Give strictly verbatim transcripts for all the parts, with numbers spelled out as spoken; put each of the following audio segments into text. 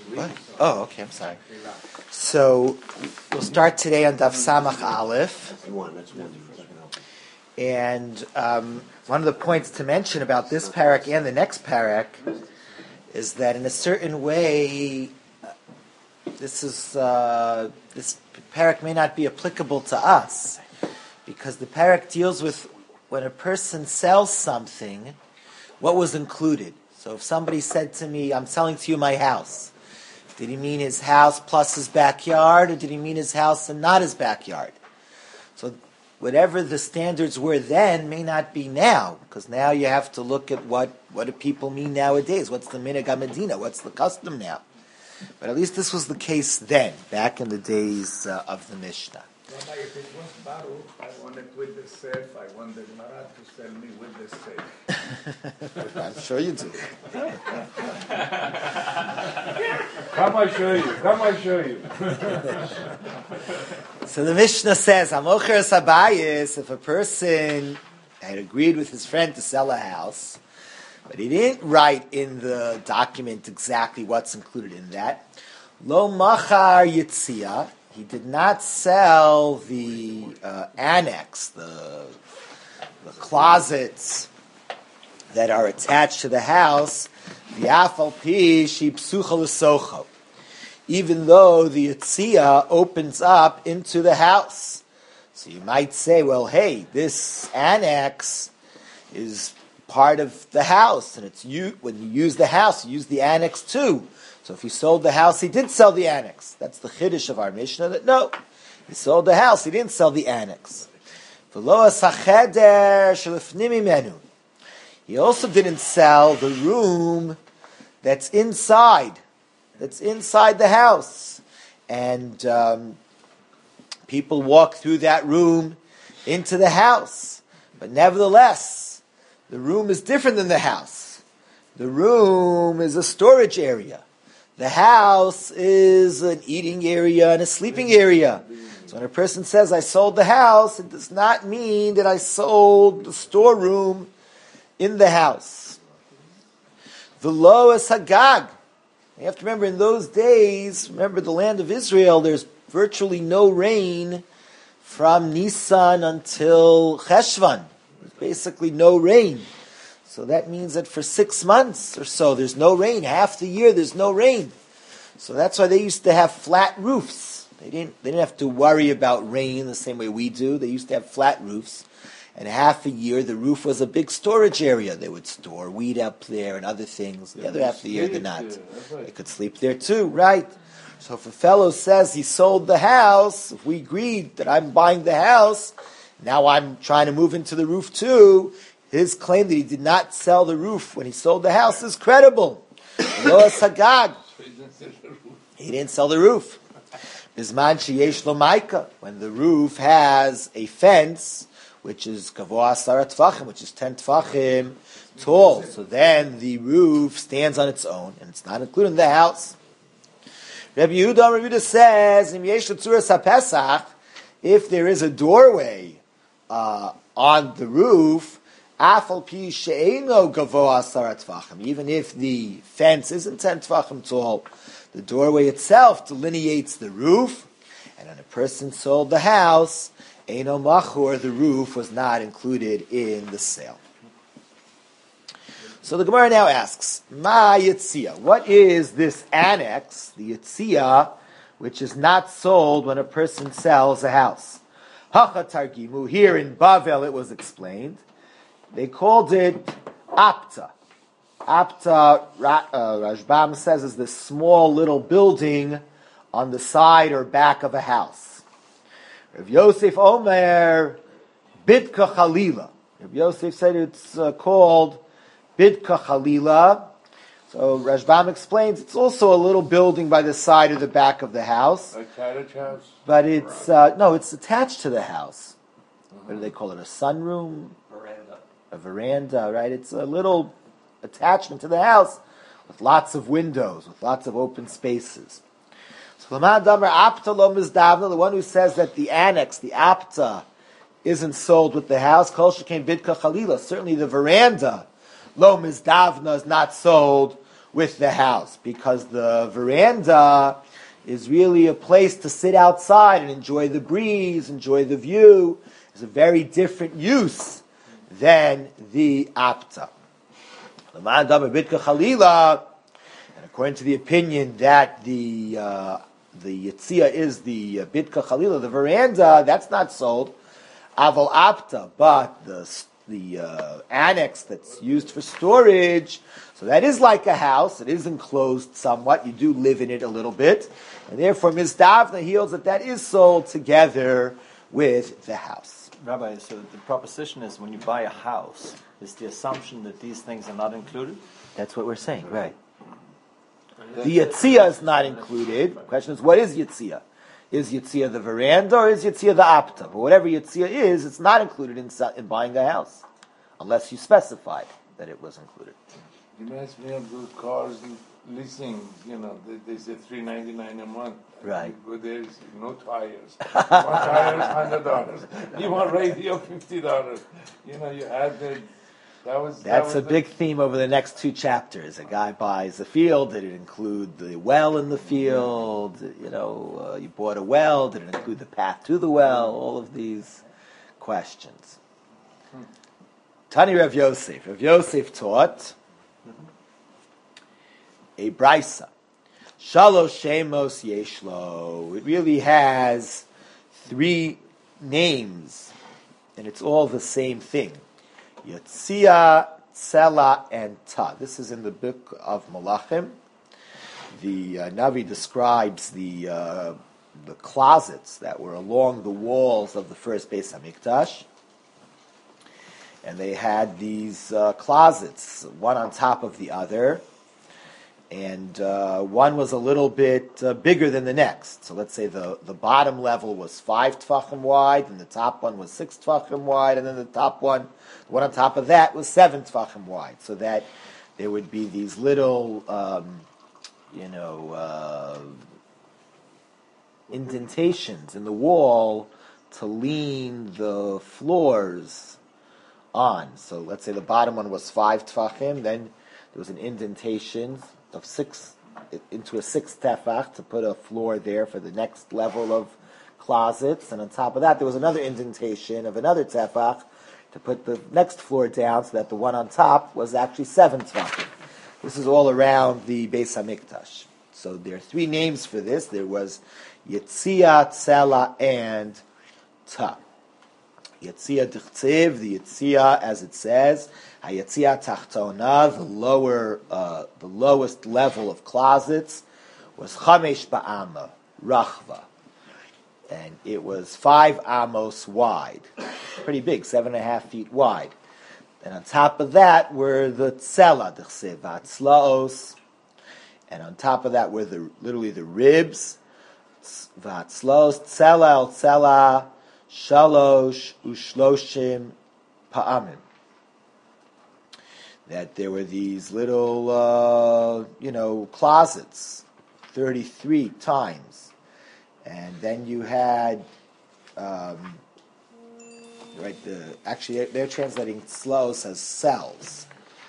What? Oh, okay, I'm sorry. So, we'll start today on Daf Samach Aleph. And um, one of the points to mention about this parak and the next parak is that in a certain way, this is uh, this parak may not be applicable to us, because the parak deals with when a person sells something, what was included. So if somebody said to me, I'm selling to you my house, did he mean his house plus his backyard, or did he mean his house and not his backyard? So whatever the standards were then may not be now, because now you have to look at what, what do people mean nowadays. What's the minhag HaMedina? What's the custom now? But at least this was the case then, back in the days uh, of the Mishnah. Rabbi, if it was Baruch, I want it with the Sef, I want the Gemara to sell me with the Sef. I'm sure you do. Come I show you, come I show you. So the Mishnah says, Hamocher Sabayis, if a person had agreed with his friend to sell a house, but he didn't write in the document exactly what's included in that, Lo Machar Yitzia, he did not sell the uh, annex, the, the closets that are attached to the house, v'afal pi shipsucha l'socho, even though the Yitzia opens up into the house. So you might say, well, hey, this annex is part of the house, and it's you when you use the house, you use the annex too. So if he sold the house, he did sell the annex. That's the chiddush of our Mishnah, that no, he sold the house, he didn't sell the annex. He also didn't sell the room that's inside, that's inside the house. And um, people walk through that room into the house. But nevertheless, the room is different than the house. The room is a storage area. The house is an eating area and a sleeping area. So when a person says, I sold the house, it does not mean that I sold the storeroom in the house. The lowest hagag. You have to remember, in those days, remember the land of Israel, there's virtually no rain from Nisan until Cheshvan. There's basically no rain. So that means that for six months or so, there's no rain. Half the year, there's no rain. So that's why they used to have flat roofs. They didn't, they didn't have to worry about rain the same way we do. They used to have flat roofs. And half a year, the roof was a big storage area. They would store wheat up there and other things. The other half of the year, they're not. They could sleep there too, right? So if a fellow says he sold the house, if we agreed that I'm buying the house, now I'm trying to move into the roof too, his claim that he did not sell the roof when he sold the house is credible. Lo sagag. He didn't sell the roof. Bizman sheyesh lo maika, when the roof has a fence, which is kavoa asara tfachim, which is ten tfachim tall. So then the roof stands on its own, and it's not included in the house. Rabbi Yehuda, Rabbi Yehuda says, Im yesh l'tzuras haPesach, if there is a doorway uh, on the roof, afal pi she'eino gavoa asara tfachim, even if the fence isn't ten tfachim tall, the doorway itself delineates the roof, and when a person sold the house, eino machur, the roof was not included in the sale. So the Gemara now asks, Ma Yitzia, what is this annex, the Yitzia, which is not sold when a person sells a house? Hacha targimu, here in Bavel it was explained. They called it Apta. Apta, uh, Rashbam says, is this small little building on the side or back of a house. Rav Yosef Omer, Bidka Chalila. Rav Yosef said it's uh, called Bidka Chalila. So Rashbam explains it's also a little building by the side or the back of the house. A carriage house? But it's, uh, no, it's attached to the house. Mm-hmm. What do they call it? A sunroom? Veranda. A veranda, right? It's a little attachment to the house with lots of windows, with lots of open spaces. So the Apta lo mizdavna, the one who says that the annex, the Apta, isn't sold with the house, Kol shekain Bidka Chalila, certainly the veranda, lo mizdavna, is not sold with the house, because the veranda is really a place to sit outside and enjoy the breeze, enjoy the view. It's a very different use than the apta. And according to the opinion that the uh, the yitzia is the uh, bitka chalila, the veranda, that's not sold. Aval apta, but the the uh, annex that's used for storage, so that is like a house. It is enclosed somewhat. You do live in it a little bit, and therefore Miz Davna heals that that is sold together with the house. Rabbi, so the proposition is when you buy a house, is the assumption that these things are not included? That's what we're saying, right? The Yitzia is not included. The question is, what is Yitzia? Is Yitzia the veranda or is Yitzia the apta? But whatever Yitzia is, it's not included in, in buying a house, unless you specified that it was included. It reminds me of those cars leasing, you know, they, they say three ninety nine a month. Right. You go there, no tires. One tire is hundred dollars. You want radio, fifty dollars. You know, you add the. That was. That's that was a big theme over the next two chapters. A guy buys a field. Did it include the well in the field? You know, uh, you bought a well. Did it include the path to the well? All of these questions. Tani Rav Yosef. Rav Yosef taught a brisa. Shalosh Shemos Yeshlo. It really has three names, and it's all the same thing. Yitzia, Tzela, and Ta. This is in the book of Malachim. The uh, Navi describes the uh, the closets that were along the walls of the first Beis Hamikdash, and they had these uh, closets, one on top of the other, and uh, one was a little bit uh, bigger than the next. So let's say the, the bottom level was five tfachim wide, and the top one was six tfachim wide, and then the top one, the one on top of that, was seven tfachim wide. So that there would be these little, um, you know, uh, indentations in the wall to lean the floors on. So let's say the bottom one was five tfachim, then there was an indentation of six into a six tefach to put a floor there for the next level of closets, and on top of that there was another indentation of another tefach to put the next floor down, so that the one on top was actually seven tefachim. This is all around the Beis Hamikdash. So there are three names for this. There was Yitzia, Tzela, and Ta. Yitzia Dichtziv, the Yitzia, as it says, Hayitzia Tachtona, the lower, uh, the lowest level of closets, was Chamesh Ba'ama, Rachva, and it was five amos wide, pretty big, seven and a half feet wide. And on top of that were the Tzela Dichtziv, Vatzlaos, and on top of that were the literally the ribs, Vatzlaos, Tzela El Tzela, Shalosh Ushloshim Pa'amim. That there were these little, uh, you know, closets, thirty-three times. And then you had, um, right, the actually they're translating slos as cells.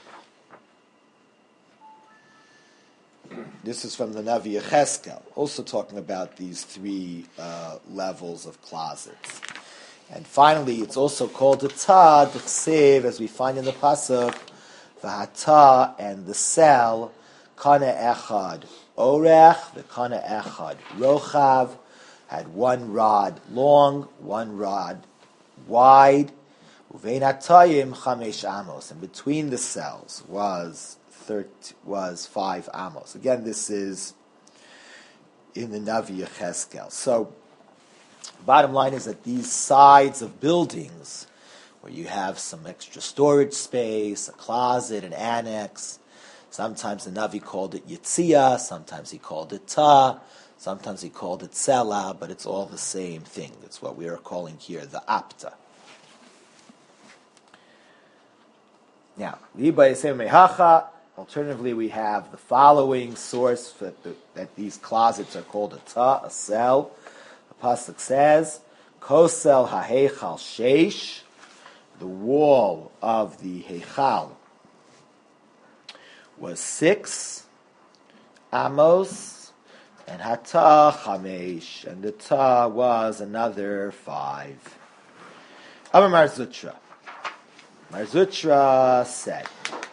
This is from the Navi Yecheskel, also talking about these three uh, levels of closets. And finally, it's also called the Ta, the Chsev, as we find in the Pasuk, V'hata, and the cell, Kana Echad Orech, the Kana Echad Rochav, had one rod long, one rod wide, Uvein Atayim Chamesh Amos, and between the cells was thirty, was five amos. Again, this is in the Navi Yecheskel. So, bottom line is that these sides of buildings, where you have some extra storage space, a closet, an annex, sometimes the Navi called it Yitzia, sometimes he called it Ta, sometimes he called it Tzela, but it's all the same thing. It's what we are calling here the Apta. Now, alternatively, we have the following source that, the, that these closets are called a Ta, a cell. The pasuk says, "Kosel ha'heichal sheish," the wall of the heichal was six, amos, and hata chamesh, and the ta was another five. Amar Mar Zutra. Mar Zutra said,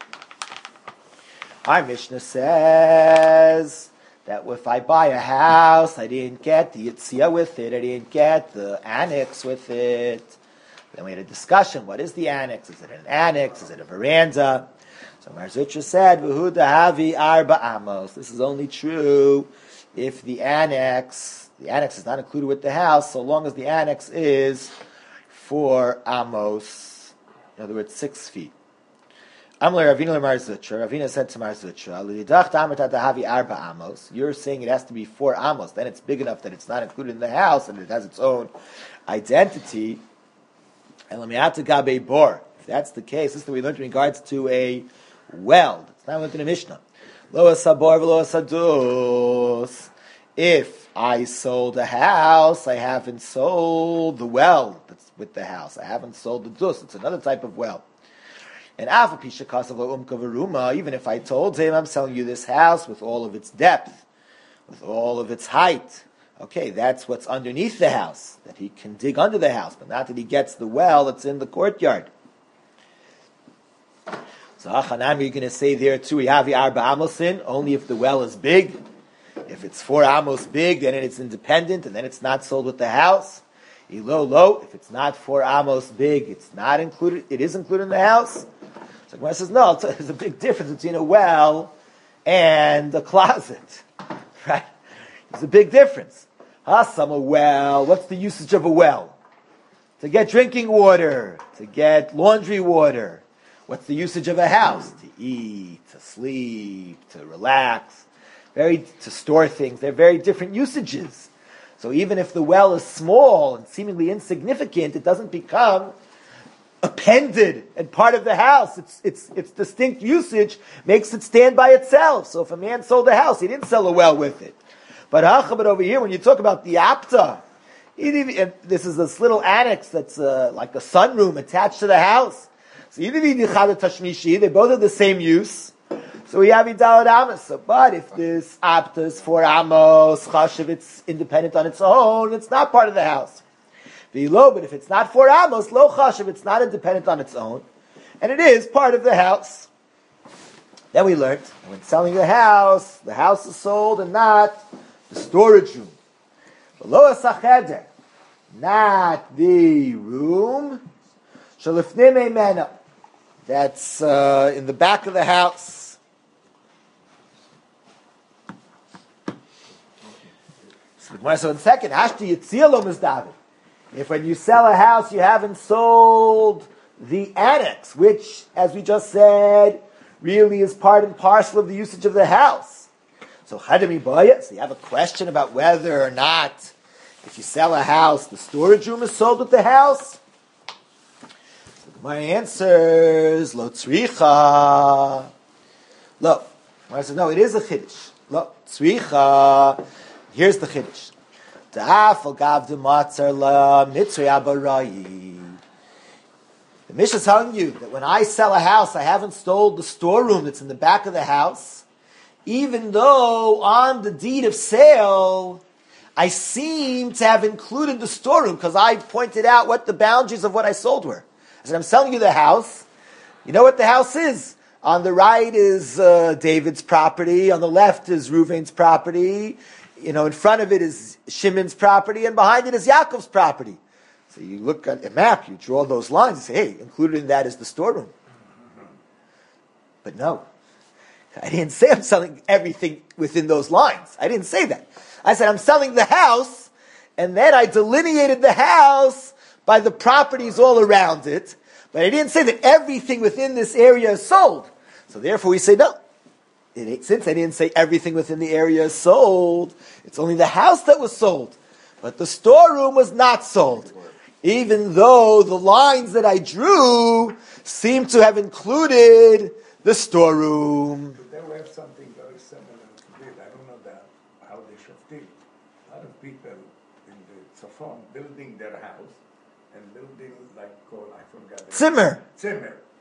our Mishnah says that if I buy a house, I didn't get the yitzia with it, I didn't get the annex with it. Then we had a discussion, what is the annex? Is it an annex? Is it a veranda? So Mar Zutra said, V'hu dahavi arba amos. This is only true if the annex, the annex is not included with the house, so long as the annex is four amos. In other words, six feet. Amle Ravina le Mar Zutra. Ravina said to Mar Zutra, "L'idach damet dahavi arba amos." You're saying it has to be four amos. Then it's big enough that it's not included in the house and it has its own identity. And lemiata gabe bor. If that's the case, this is what we learned in regards to a well. It's not learned in a Mishnah. Lo asabor v'lo asadus. If I sold a house, I haven't sold the well that's with the house. I haven't sold the dus. It's another type of well. And even if I told him I'm selling you this house with all of its depth, with all of its height, okay, that's what's underneath the house, that he can dig under the house, but not that he gets the well that's in the courtyard. So Hachanami, you're going to say there too, Yavi Arba Amosin, only if the well is big. If it's four amos big, then it's independent, and then it's not sold with the house. Ilo lo, if it's not four amos big, it's not included. It is included in the house. So Gemara says, no, it's a, there's a big difference between a well and a closet, right? There's a big difference. Hasam, a well. What's the usage of a well? To get drinking water, to get laundry water. What's the usage of a house? To eat, to sleep, to relax. Very to store things. They're very different usages. So even if the well is small and seemingly insignificant, it doesn't become appended and part of the house. It's its its distinct usage makes it stand by itself. So if a man sold a house, he didn't sell a well with it. But but over here, when you talk about the apta, and this is this little annex that's uh, like a sunroom attached to the house. So either they both have the same use. So we have Idalad Amos. But if this apta is for Amos, Chashiv, it's independent on its own, it's not part of the house. V'lo, but if it's not for Amos, Lo Chashiv, it's not independent on its own, and it is part of the house. Then we learned, when selling the house, the house is sold and not the storage room. Lo Asacheder, not the room, Shalifnim Emena, that's uh, in the back of the house. So in second, Hashti Yitzia Lo Mizdavid. If when you sell a house, you haven't sold the annex, which, as we just said, really is part and parcel of the usage of the house. So Chadami Boya, so you have a question about whether or not, if you sell a house, the storage room is sold with the house. My answers, Lo Tzricha. Lo. I said, no, it is a Chiddush. Lo Tzricha. Here's the Chiddush. The Mishnah is telling you that when I sell a house, I haven't sold the storeroom that's in the back of the house, even though on the deed of sale, I seem to have included the storeroom because I pointed out what the boundaries of what I sold were. I said, I'm selling you the house. You know what the house is? On the right is uh, David's property. On the left is Reuven's property. You know, in front of it is Shimon's property, and behind it is Yaakov's property. So you look at a map, you draw those lines, and say, hey, included in that is the storeroom. But no, I didn't say I'm selling everything within those lines. I didn't say that. I said I'm selling the house, and then I delineated the house by the properties all around it, but I didn't say that everything within this area is sold. So therefore we say no. It, since I didn't say everything within the area is sold, it's only the house that was sold. But the storeroom was not sold. Even though the lines that I drew seem to have included the storeroom. They will have something very similar to this. I don't know that, how they shoftim. A lot of people in the Tzafon building their house and building like called, I forgot. Zimmer. Zimmer.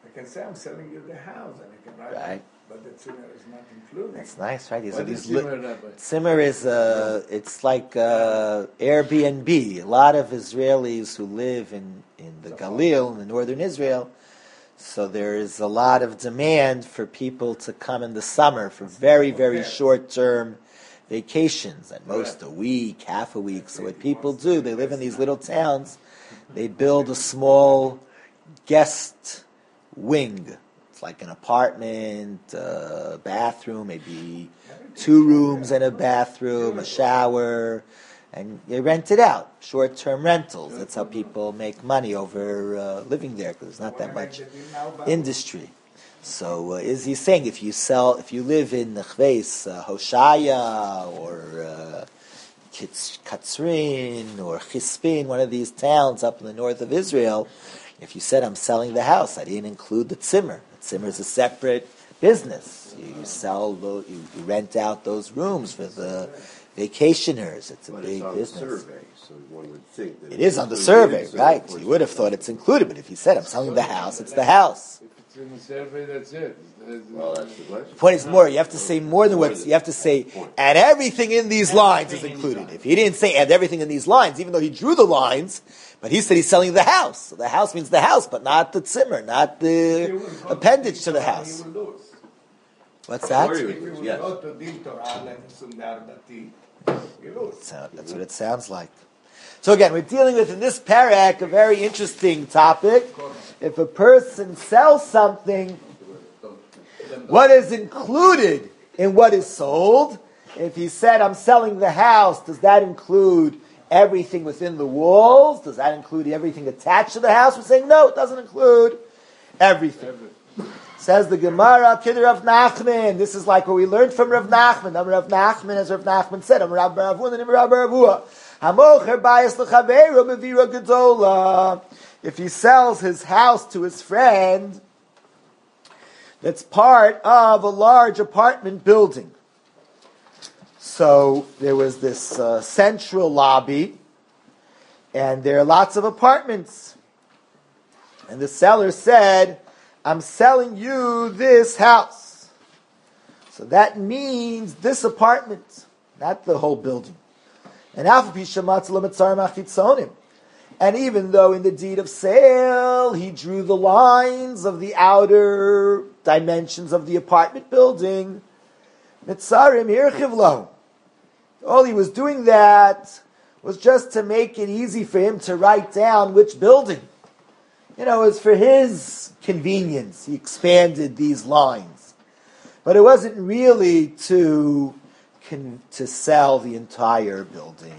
I can say I'm selling you the house, and I can write, Right. but the zimmer is not included. That's nice, right? These What are is these li- zimmer, Rabbi? Zimmer is uh, it's like uh, Airbnb. A lot of Israelis who live in, in the Galil, in the northern Israel, so there is a lot of demand for people to come in the summer for very, very Yeah. short-term vacations, at most a week, half a week. So what people do, they live in these little towns, they build a small guest wing. It's like an apartment, uh, bathroom, maybe two rooms and a bathroom, a shower, and they rent it out. Short-term rentals. That's how people make money over uh, living there, because there's not that much industry. So uh, is he saying if you sell, if you live in Nechves, uh, Hoshaya, or uh, Kitz- Katzrin, or Chispin, one of these towns up in the north of Israel, if you said I'm selling the house, I didn't include the tzimmer. The tzimmer is a separate business. You, you sell, the, you, you rent out those rooms for the vacationers. It's a But big it's on business. the survey, so one would think that It is on the it's survey, included, so right? of So course you would have thought it's included, but if he said I'm selling the house, it's the house. If it's in the survey, that's it. There's- Well, that's the question. The point is more. You have to say more than what's. You have to say, and everything in these lines is included. If he didn't say and everything in these lines, even though he drew the lines, but he said he's selling the house. So the house means the house, but not the zimmer, not He will the go appendage to the Diltor, house. He will lose. What's Or that? he If would he lose, will yes. go to Diltor, Allen, Sundar, Dati, he lose. So that's what it sounds like. So again, we're dealing with in this parak a very interesting topic. If a person sells something, what is included in what is sold? If he said, I'm selling the house, does that include everything within the walls? Does that include everything attached to the house? We're saying, no, it doesn't include everything. Says the Gemara, Kid Rav Nachman. This is like what we learned from Rav Nachman. Am Rav Nachman, as Rav Nachman said, Am Rav Baravun and Am Rav Baravua. Hamocher bayis l'chaveiro bevira gedola. If he sells his house to his friend, that's part of a large apartment building. So there was this uh, central lobby, and there are lots of apartments. And the seller said, I'm selling you this house. So that means this apartment, not the whole building. And and even though in the deed of sale he drew the lines of the outer dimensions of the apartment building, all he was doing that was just to make it easy for him to write down which building. You know, it was for his convenience. He expanded these lines. But it wasn't really to, to sell the entire building.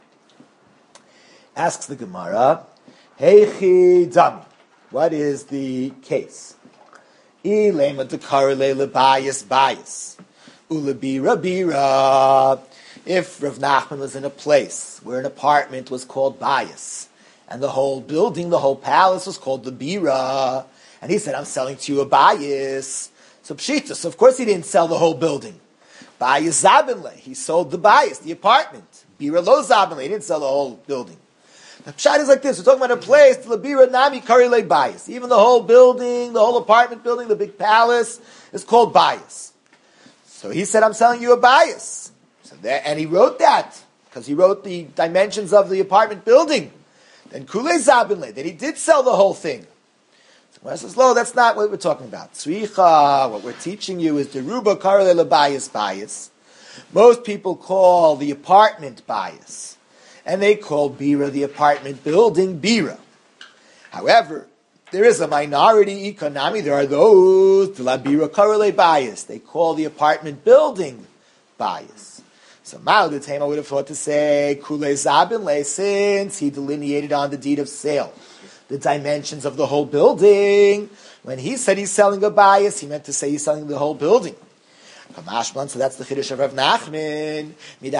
Asks the Gemara, Heichi Dami, what is the case? Ilema dekarele lebayis bayis. Ulabira bira. If Rav Nachman was in a place where an apartment was called bayis, and the whole building, the whole palace was called the bira, and he said, I'm selling to you a bayis. So pshita, so of course he didn't sell the whole building. Bayis zabinle, he sold the bayis, the apartment. Bira lo zabinle, he didn't sell the whole building. The pshat is like this, we're talking about a place, the bira nami karile bayis. Even the whole building, the whole apartment building, the big palace is called bayis. So he said, I'm selling you a bayis. So that, and he wrote that, because he wrote the dimensions of the apartment building. Then Kule Zabinle, that he did sell the whole thing. So Gemara says, no, that's not what we're talking about. Tzricha, what we're teaching you is Deruba Karle Labayis Bayis. Most people call the apartment Bayis. And they call Bira, the apartment building, Bira. However, there is a minority economy. There are those, La Bira Karle Bayis. They call the apartment building Bayis. So Ma'od I would have thought to say Kule Zabinle, since he delineated on the deed of sale the dimensions of the whole building. When he said he's selling a bias, he meant to say he's selling the whole building. So that's the Chiddush of Rav Nachman.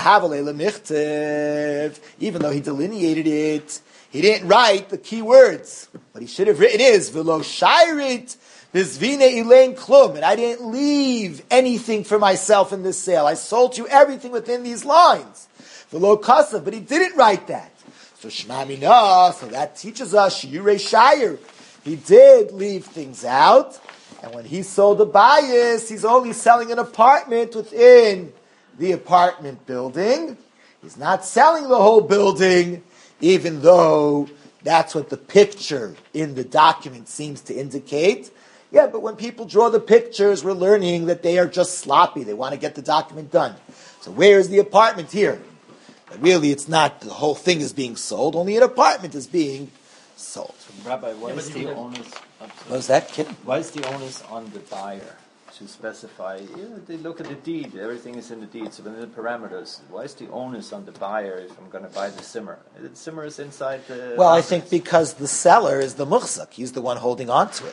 Even though he delineated it, he didn't write the key words. What he should have written is V'lo shairit V'zvine ilain klum, and I didn't leave anything for myself in this sale. I sold you everything within these lines. V'lo kasav, but he didn't write that. So Shema Mina, so that teaches us Shiurei Shire, he did leave things out. And when he sold the bias, he's only selling an apartment within the apartment building. He's not selling the whole building, even though that's what the picture in the document seems to indicate. Yeah, but when people draw the pictures, we're learning that they are just sloppy. They want to get the document done. So where is the apartment here? But really, it's not the whole thing is being sold. Only an apartment is being sold. Rabbi, why Yeah, is but the you- onus? What was that, kid? Why is the onus on the buyer to specify? Yeah, they look at the deed. Everything is in the deed. So within the parameters, why is the onus on the buyer if I'm going to buy the simmer? The simmer is inside the. Well, I boundaries. think because the seller is the muhzak. He's the one holding on to it.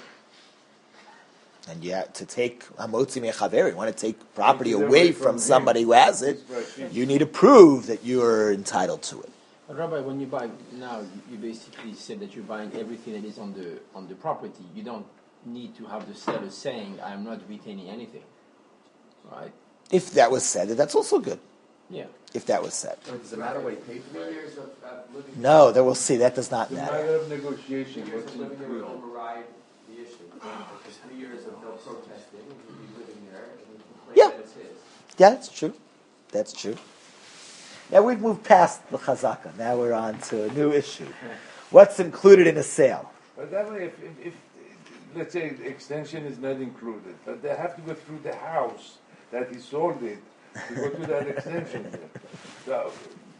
And you have to take hamotzi mechaver. You want to take property Take it away away from from him. somebody who has it. Right. You need to prove that you're entitled to it. But Rabbi, when you buy now, you basically said that you're buying everything that is on the on the property. You don't need to have the seller saying, "I'm not retaining anything," right? If that was said, that's also good. Yeah. If that was said. Does it matter what he paid for it? years of, of living No, that we'll see. That does not It's a matter. matter of negotiation. years What's of living there would included? override the issue. Because three years of no protesting, and he'd be living there, and he can claim Yeah. that it's his. Yeah, that's true. That's true. Now we've moved past the chazaka. Now we're on to a new issue. What's included in a sale? But that way, if, if, if let's say the extension is not included, but they have to go through the house that he sold it to go to that extension. So,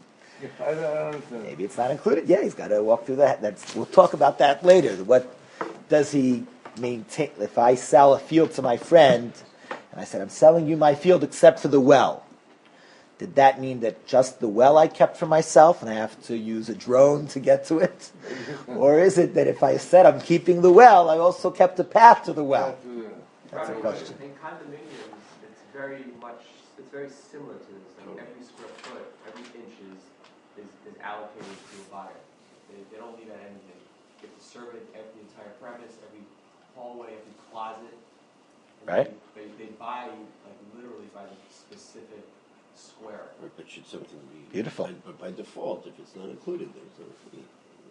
I don't understand. Maybe it's not included. Yeah, he's got to walk through that. That's, we'll talk about that later. What does he maintain? If I sell a field to my friend, and I said, I'm selling you my field except for the well, did that mean that just the well I kept for myself and I have to use a drone to get to it? Or is it that if I said I'm keeping the well, I also kept a path to the well? That's a Right, question. In condominiums, it's very much, it's very similar to this. Like every square foot, every inch is, is, is allocated to a buyer. They, they don't leave out anything. You have to survey every entire premise, every hallway, every closet. And Right. They, they, they buy, like literally by the specific square. Right, but should something be Beautiful. By, but by default, if it's not included, there's no fee.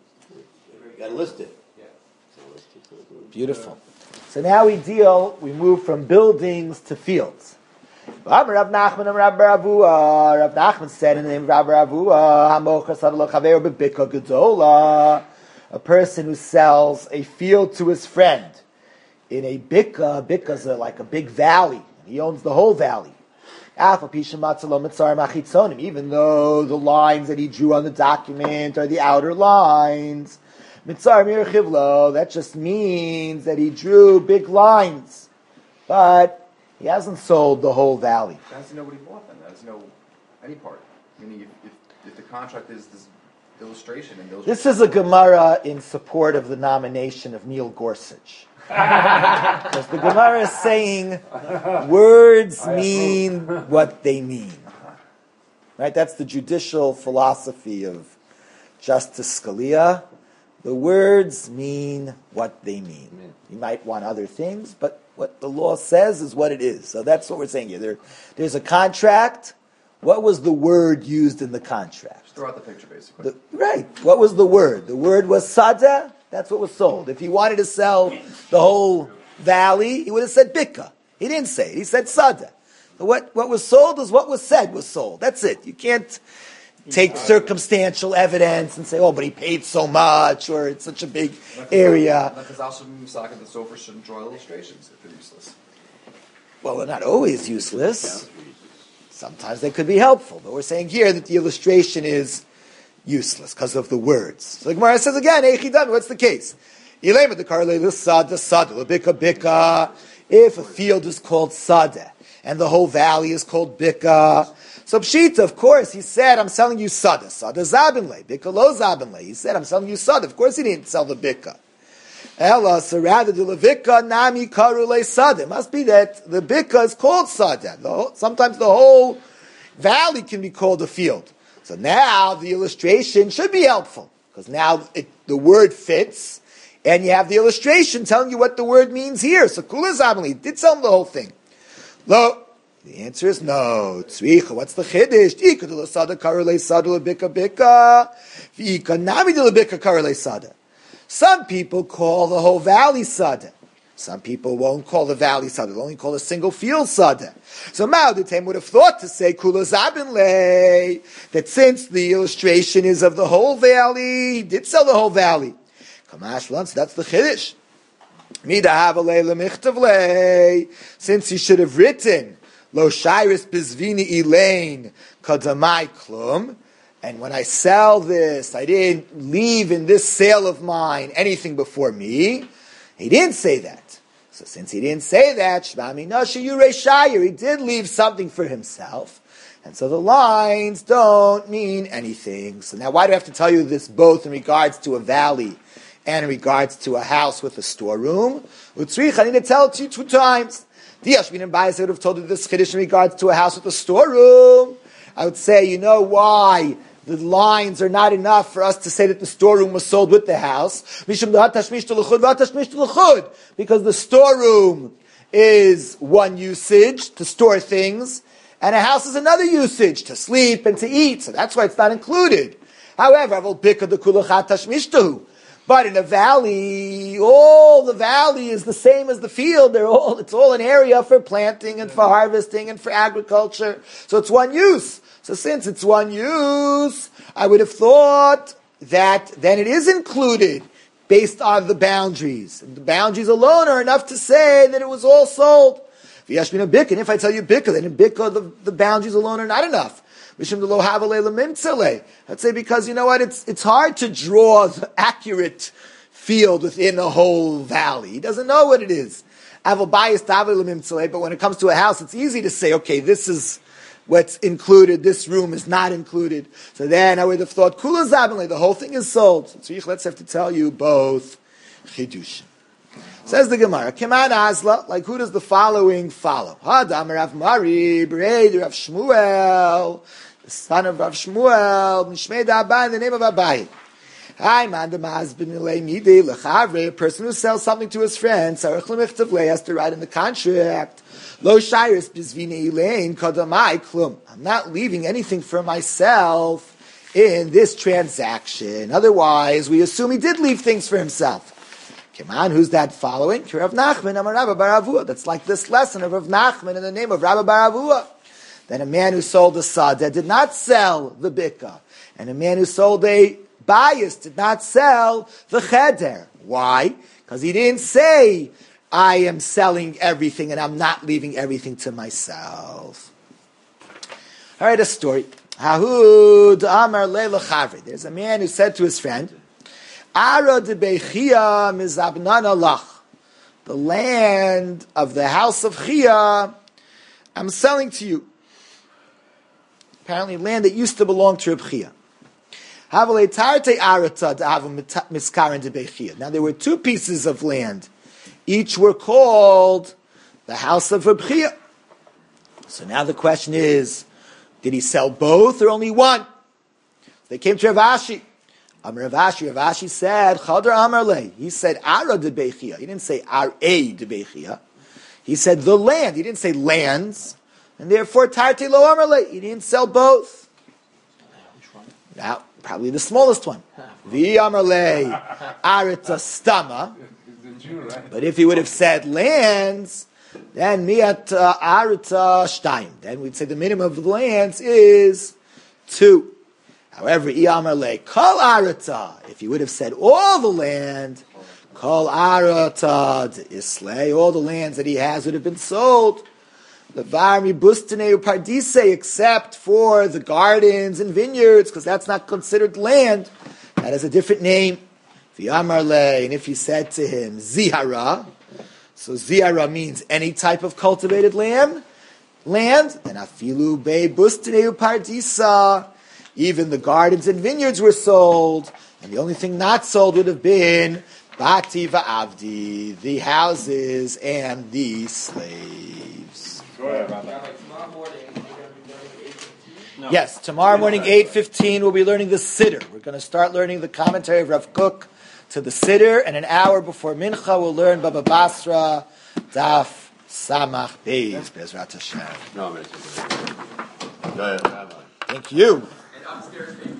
You got to list it. Yeah. So list it's not included. Beautiful. So now we deal, we move from buildings to fields. Rav Nachman and Rav Ravua. Rav Nachman said in the name of Rav Ravua, "Hamochas adlo chaver bebika gedola." A person who sells a field to his friend in a bika. Bika is a, like a big valley. He owns the whole valley. Even though the lines that he drew on the document are the outer lines, that just means that he drew big lines, but he hasn't sold the whole valley. That doesn't know what he bought then. That doesn't know any part. Meaning, if, if, if the contract is this illustration and those. This is a Gemara in support of the nomination of Neil Gorsuch. Because the Gemara is saying words mean what they mean. Right? That's the judicial philosophy of Justice Scalia. The words mean what they mean. You might want other things, but what the law says is what it is. So that's what we're saying here. There, there's a contract. What was the word used in the contract? Just throw out the picture, basically. The, right. What was the word? The word was sada. That's what was sold. If he wanted to sell the whole valley, he would have said bika. He didn't say it. He said sada. But what, what was sold is what was said was sold. That's it. You can't take circumstantial evidence and say, oh, but he paid so much, or it's such a big area. That is also Misaka that Sofer shouldn't draw illustrations if they're useless. Well, they're not always useless. Sometimes they could be helpful. But we're saying here that the illustration is useless because of the words. So the Gemara says again, Eichidami, what's the case? If a field is called Sadeh and the whole valley is called Bika, so Pshita, of course, he said, I'm selling you Sadeh. Sadeh Zabinle. Bika lo Zabinle. He said, I'm selling you Sadeh. Of course he didn't sell the Bika. Ella, so rather the Levika Nami Karule Sadeh. It must be that the Bika is called Sadeh. The whole, sometimes the whole valley can be called a field. So now the illustration should be helpful, because now it, the word fits, and you have the illustration telling you what the word means here. So Kula Zabali did tell him the whole thing. Lo, the answer is no. Tzricha, what's the chiddush? Ika de l'sada karele sada lebika bika. V'ika nami de lebika karele sada. Some people call the whole valley sadeh. Some people won't call the valley sadeh. They'll only call a single field sadeh. So Ma'oditem would have thought to say kula zabin lei, that since the illustration is of the whole valley, he did sell the whole valley. Kamash Lance, that's the chiddush. Since he should have written Lo Shairis Bizvini Elaine Kadamai Klum, and when I sell this, I didn't leave in this sale of mine anything before me. He didn't say that. So since he didn't say that, Shmami Nashi Yurei Shayir, he did leave something for himself. And so the lines don't mean anything. So now why do I have to tell you this both in regards to a valley and in regards to a house with a storeroom? Utzrich, I need to tell it to you two times. Diashmin and Bayis would have told you this chiddush in regards to a house with a storeroom. I would say, you know why the lines are not enough for us to say that the storeroom was sold with the house. Because the storeroom is one usage, to store things, and a house is another usage, to sleep and to eat. So that's why it's not included. However, but in a valley, all the valley is the same as the field. They're all, it's all an area for planting and for harvesting and for agriculture. So it's one use. So since it's one use, I would have thought that then it is included based on the boundaries. And the boundaries alone are enough to say that it was all sold. If if I tell you bika, then in bika the, the boundaries alone are not enough. I'd say because, you know what, it's it's hard to draw the accurate field within a whole valley. He doesn't know what it is. But when it comes to a house, it's easy to say, okay, this is what's included, this room is not included. So then I would have thought, Kula Zabinle, the whole thing is sold. So let's have to tell you both Chidush. Says the Gemara, Keman Azla, like who does the following follow? Hadam Rav Mari, Breid Rav Shmuel, the son of Rav Shmuel, Mishmei Abai, in the name of Abai. Hi, man, the Mazbin Ilay Midi, Lechavre, a person who sells something to his friend, Sarach Lemichtavle, has to write in the contract, Lo Shairis Bizvini Elaine, Kadamai Klum. I'm not leaving anything for myself in this transaction. Otherwise, we assume he did leave things for himself. Come on, who's that following? Rav Nachman, Amar Rabba bar Avua. That's like this lesson of Rav Nachman in the name of Rabba bar Avua. Then a man who sold a sadeh did not sell the bika. And a man who sold a bayis did not sell the cheder. Why? Because he didn't say, I am selling everything and I'm not leaving everything to myself. All right, a story. Hahud Amar Leila Chavri. There's a man who said to his friend, Ara de Bechia mizabnana lach. The land of the house of Chia, I'm selling to you. Apparently land that used to belong to Reb Chia. Now there were two pieces of land. Each were called the house of Reb Chia. So now the question is, did he sell both or only one? They came to Rav Ashi. Amar Rav Ashi, Rav Ashi said, Chadar Amar Le. He said, Ara de Bechia. He didn't say Ar A de Bechia. He said the land. He didn't say lands. And therefore, Tarte Lo Amar Le. He didn't sell both. Now, probably the smallest one. Vi Amar Le, Arita Stama. But if he would have said lands, then Miat Arita Shtaim. Then we'd say the minimum of the lands is two. However, Iyamar le kol arata. If you would have said all the land, kol arata islay, all the lands that he has would have been sold. Levar mibustane upardise, except for the gardens and vineyards, because that's not considered land. That is a different name. V'yamar le, and if you said to him zihara, so zihara means any type of cultivated land. Land, then afilu be bustane upardisa. Even the gardens and vineyards were sold, and the only thing not sold would have been Bati va'avdi, the houses and the slaves. Yes, tomorrow morning, eight fifteen, we'll be learning the Siddur. We're going to start learning the commentary of Rav Kook to the Siddur, and an hour before Mincha, we'll learn Baba Basra, Daf, Samach, Beis, Bezrat Hashem. Thank you. Upstairs,